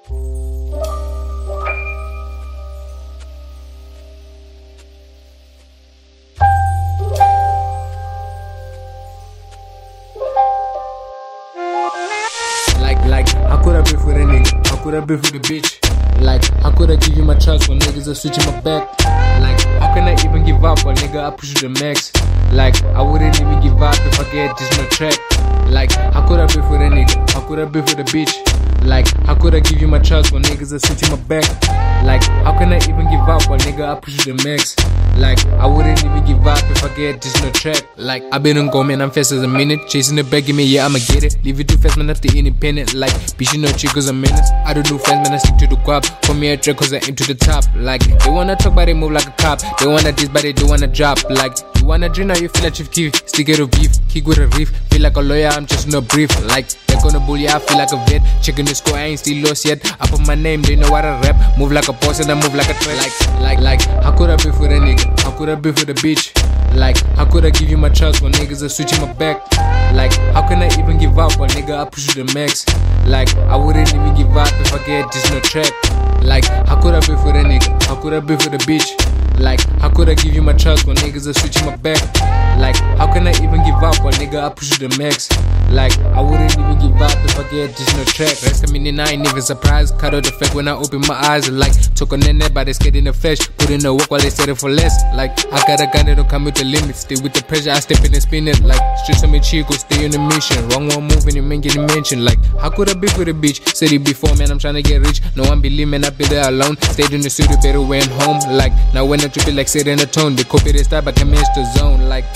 Like, how could I be for a nigga? How could I be for the bitch? Like, how could I give you my trust when niggas are switching my back? Like, how can I even give up when nigga I push you the max? Like, I wouldn't even give up if I get this no track. Like, how could I be for a nigga? How could I be for the bitch? Like, how could I give you my trust when niggas are switching my back? Like, how can I even give up when nigga I push you the max? Like, I wouldn't even give up if I get this no track. Like, I been on go, man, I'm fast as a minute. Chasing the bag, give me, yeah, I'ma get it. Leave it too fast, man, not the independent. Like, bitch, you know, chicos a minute. I don't do fast, man, I stick to the guap. For me, I track cause I aim to the top. Like, they wanna talk, but they move like a cop. They wanna diss, but they do wanna drop. Like, you wanna drink, now you feel like Chief Keef. Stick it to beef, kick with a reef. Feel like a lawyer, I'm just no brief. Like, they're gonna bully, I feel like a vet. Checking the score, I ain't still lost yet. I put my name, they know what I rap. Move like a boss and I move like a threat. Like, how could I be for the nigga? How could I be for the bitch? Like, how could I give you my trust when niggas are switching my back? Like, how can I even give up when nigga I push you the max? Like, I wouldn't even give up if I get this no track. Like, how could I be for the nigga? How could I be for the bitch? Like, how could I give you my trust when niggas are switching my back? Like, how can I even give up when nigga I push you the max? Like, I wouldn't even give up if I get this no track. Rest of me, I ain't even surprised. Cut out the fact when I open my eyes. Like, took on that, but they scared in the flesh. Put in the work while they settle for less. Like, I got a gun that don't come with the limits. Stay with the pressure, I step in and spin it. Like, streets on me chico, stay on the mission. Wrong one move and you man getting mentioned. Like, how could I be for the bitch? Said it before, man, I'm trying to get rich. No one believe, man, I be there alone. Stayed in the studio, better went home. Like, now when I trip it, like, set in a tone. They copy the style, but I manage the zone. Like,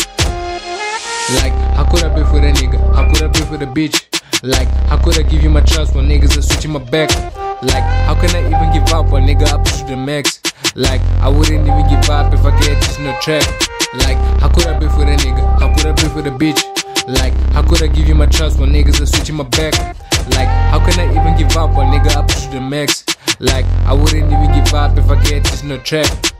how could I be for the nigga? How could I be for the bitch? Like, how could I give you my trust when niggas are switching my back? Like, how can I even give up when nigga I push you the max? Like, I wouldn't even give up if I get this no track. Like, how could I be for the nigga? How could I be for the bitch? Like, how could I give you my trust when niggas are switching my back? Like, how can I even give up when nigga I push you the max? Like, I wouldn't even give up if I get this no track.